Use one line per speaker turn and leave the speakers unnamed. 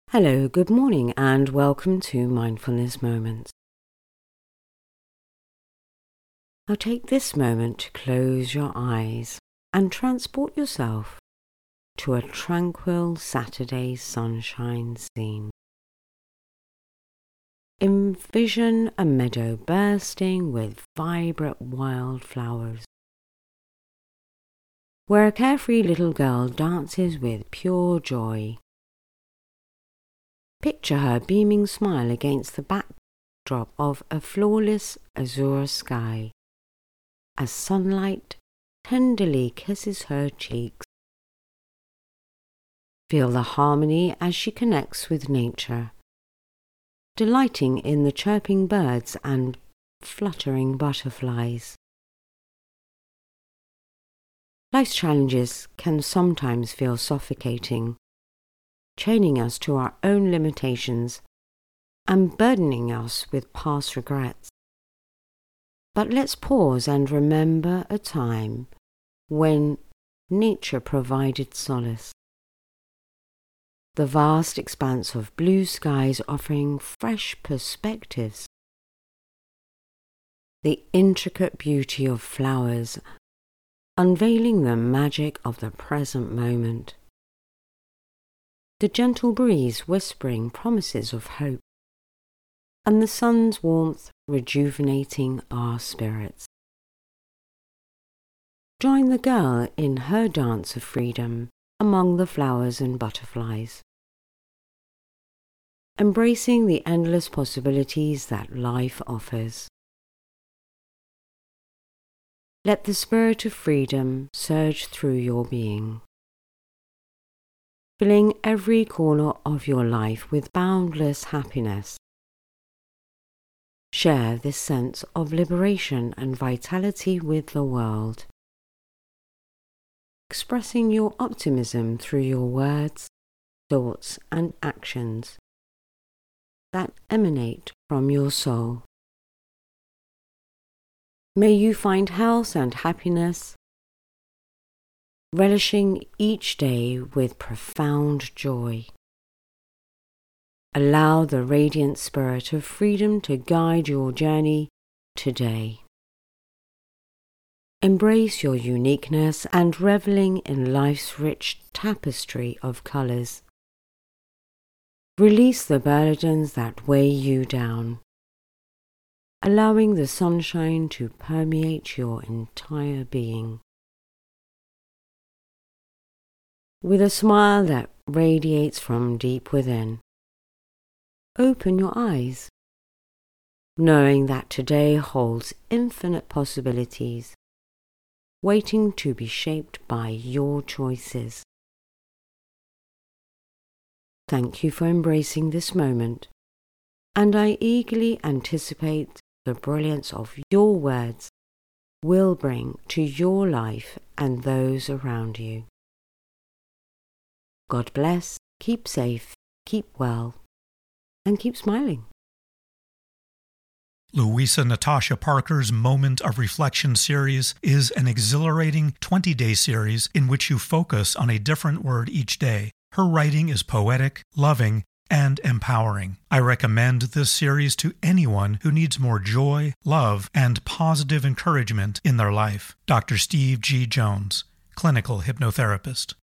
Hello, good morning, and welcome to Mindfulness Moments. Now take this moment to close your eyes and transport yourself to a tranquil Saturday sunshine scene. Envision a meadow bursting with vibrant wildflowers, where a carefree little girl dances with pure joy. Picture her beaming smile against the backdrop of a flawless azure sky, as sunlight tenderly kisses her cheeks. Feel the harmony as she connects with nature, delighting in the chirping birds and fluttering butterflies. Life's challenges can sometimes feel suffocating, chaining us to our own limitations and burdening us with past regrets. But let's pause and remember a time when nature provided solace. The vast expanse of blue skies offering fresh perspectives. The intricate beauty of flowers unveiling the magic of the present moment. The gentle breeze whispering promises of hope, and the sun's warmth rejuvenating our spirits. Join the girl in her dance of freedom among the flowers and butterflies, embracing the endless possibilities that life offers. Let the spirit of freedom surge through your being, filling every corner of your life with boundless happiness. Share this sense of liberation and vitality with the world, expressing your optimism through your words, thoughts, and actions that emanate from your soul. May you find health and happiness, relishing each day with profound joy. Allow the radiant spirit of freedom to guide your journey today. Embrace your uniqueness and reveling in life's rich tapestry of colours. Release the burdens that weigh you down, allowing the sunshine to permeate your entire being. With a smile that radiates from deep within, open your eyes, knowing that today holds infinite possibilities, waiting to be shaped by your choices. Thank you for embracing this moment, and I eagerly anticipate the brilliance of your words will bring to your life and those around you. God bless, keep safe, keep well, and keep smiling.
Louisa Natasha Parker's Moment of Reflection series is an exhilarating 20-day series in which you focus on a different word each day. Her writing is poetic, loving, and empowering. I recommend this series to anyone who needs more joy, love, and positive encouragement in their life. Dr. Steve G. Jones, clinical hypnotherapist.